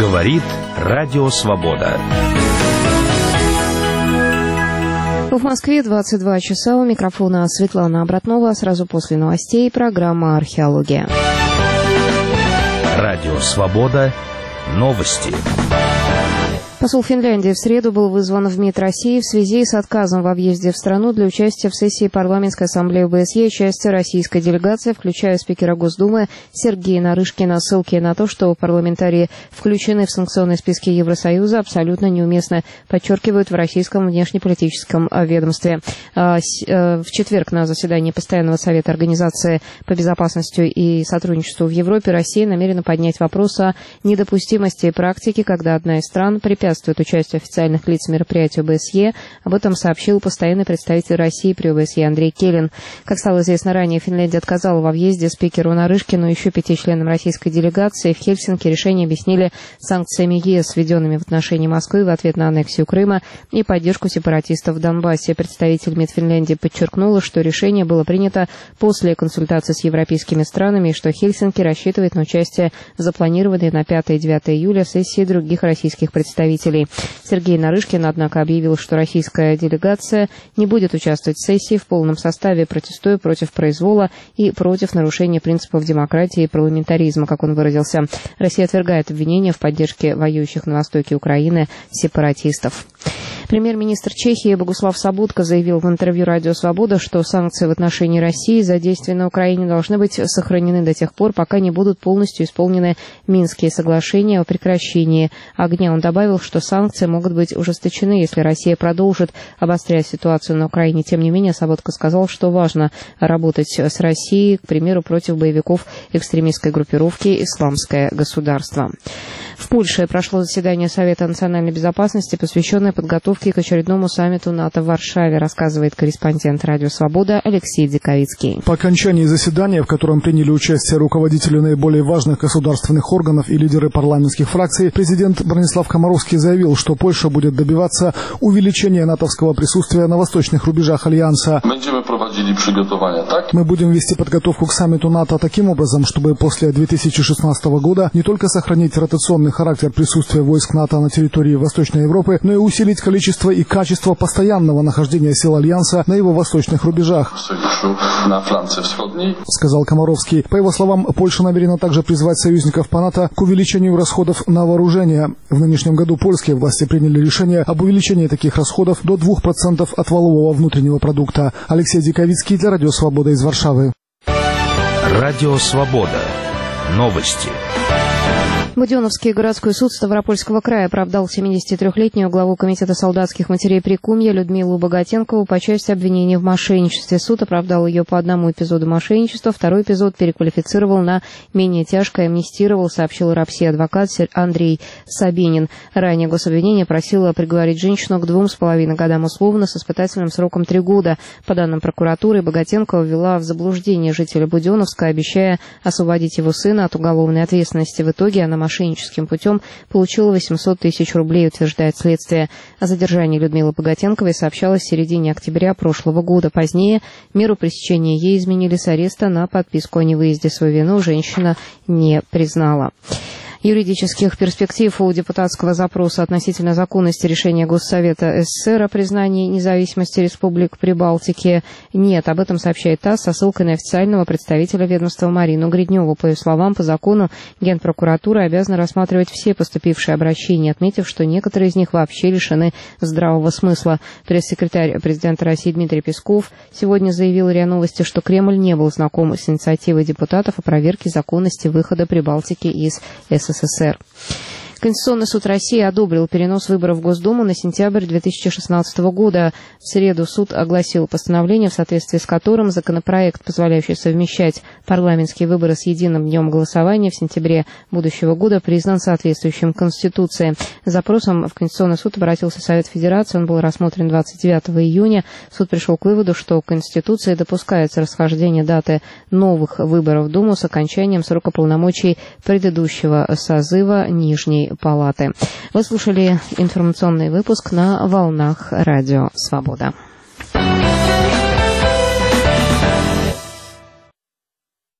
Говорит Радио Свобода. В Москве 22 часа. У микрофона Светлана Обратнова. Сразу после новостей программа «Археология». Радио Свобода. Новости. Посол Финляндии в среду был вызван в МИД России в связи с отказом во въезде в страну для участия в сессии парламентской ассамблеи ОБСЕ части российской делегации, включая спикера Госдумы Сергея Нарышкина. Ссылки на то, что парламентарии включены в санкционные списки Евросоюза, абсолютно неуместно, подчеркивают в российском внешнеполитическом ведомстве. В четверг на заседании Постоянного совета Организации по безопасности и сотрудничеству в Европе Россия намерена поднять вопрос о недопустимости практики, когда одна из стран препятствует участию официальных лиц мероприятий ОБСЕ. Об этом сообщил постоянный представитель России при ОБСЕ Андрей Келин. Как стало известно ранее, Финляндия отказала во въезде спикеру Нарышкину и еще 5 членам российской делегации. В Хельсинки решение объяснили санкциями ЕС, введенными в отношении Москвы в ответ на аннексию Крыма и поддержку сепаратистов в Донбассе. Представитель МИД Финляндии подчеркнула, что решение было принято после консультаций с европейскими странами и что Хельсинки рассчитывает на участие в запланированной на 5 и 9 июля сессии других российских представителей. Сергей Нарышкин, однако, объявил, что российская делегация не будет участвовать в сессии в полном составе, протестуя против произвола и против нарушения принципов демократии и парламентаризма, как он выразился. Россия отвергает обвинения в поддержке воюющих на востоке Украины сепаратистов. Премьер-министр Чехии Богуслав Собутка заявил в интервью «Радио Свобода», что санкции в отношении России за действия на Украине должны быть сохранены до тех пор, пока не будут полностью исполнены Минские соглашения о прекращении огня. Он добавил, что санкции могут быть ужесточены, если Россия продолжит обострять ситуацию на Украине. Тем не менее, Собутка сказал, что важно работать с Россией, к примеру, против боевиков экстремистской группировки «Исламское государство». В Польше прошло заседание Совета национальной безопасности, посвященное подготовке к очередному саммиту НАТО в Варшаве, рассказывает корреспондент «Радио Свобода» Алексей Диковицкий. По окончании заседания, в котором приняли участие руководители наиболее важных государственных органов и лидеры парламентских фракций, президент Бронислав Комаровский заявил, что Польша будет добиваться увеличения натовского присутствия на восточных рубежах Альянса. Мы будем вести подготовку к саммиту НАТО таким образом, чтобы после 2016 года не только сохранить ротационный характер присутствия войск НАТО на территории Восточной Европы, но и усилить количество и качество постоянного нахождения сил Альянса на его восточных рубежах, сказал Комаровский. По его словам, Польша намерена также призвать союзников по НАТО к увеличению расходов на вооружение. В нынешнем году польские власти приняли решение об увеличении таких расходов до 2% от валового внутреннего продукта. Алексей Диковицкий для Радио Свобода из Варшавы. Радио Свобода. Новости. Буденновский городской суд Ставропольского края оправдал 73-летнюю главу Комитета солдатских матерей Прикумья Людмилу Богатенкову по части обвинения в мошенничестве. Суд оправдал ее по одному эпизоду мошенничества, второй эпизод переквалифицировал на менее тяжкое, амнистировал, сообщил РАПСИ адвокат Андрей Сабинин. Ранее гособвинение просило приговорить женщину к 2,5 годам условно с испытательным сроком 3 года. По данным прокуратуры, Богатенкова ввела в заблуждение жителя Буденновска, обещая освободить его сына от уголовной ответственности. В итоге она мошенническим путем получила 800 тысяч рублей, утверждает следствие. О задержании Людмилы Богатенковой сообщалось в середине октября прошлого года. Позднее меру пресечения ей изменили с ареста на подписку о невыезде. Свою вину женщина не признала. Юридических перспектив у депутатского запроса относительно законности решения Госсовета СССР о признании независимости республик Прибалтики нет. Об этом сообщает ТАСС со ссылкой на официального представителя ведомства Марину Гридневу. По ее словам, по закону Генпрокуратура обязана рассматривать все поступившие обращения, отметив, что некоторые из них вообще лишены здравого смысла. Пресс-секретарь президента России Дмитрий Песков сегодня заявил РИА Новости, что Кремль не был знаком с инициативой депутатов о проверке законности выхода Прибалтики из СССР. Конституционный суд России одобрил перенос выборов в Госдуму на сентябрь 2016 года. В среду суд огласил постановление, в соответствии с которым законопроект, позволяющий совмещать парламентские выборы с единым днем голосования в сентябре будущего года, признан соответствующим Конституции. С запросом в Конституционный суд обратился Совет Федерации. Он был рассмотрен 29 июня. Суд пришел к выводу, что Конституцией допускается расхождение даты новых выборов в Думу с окончанием срока полномочий предыдущего созыва Нижней Палаты. Вы слушали информационный выпуск на волнах Радио Свобода.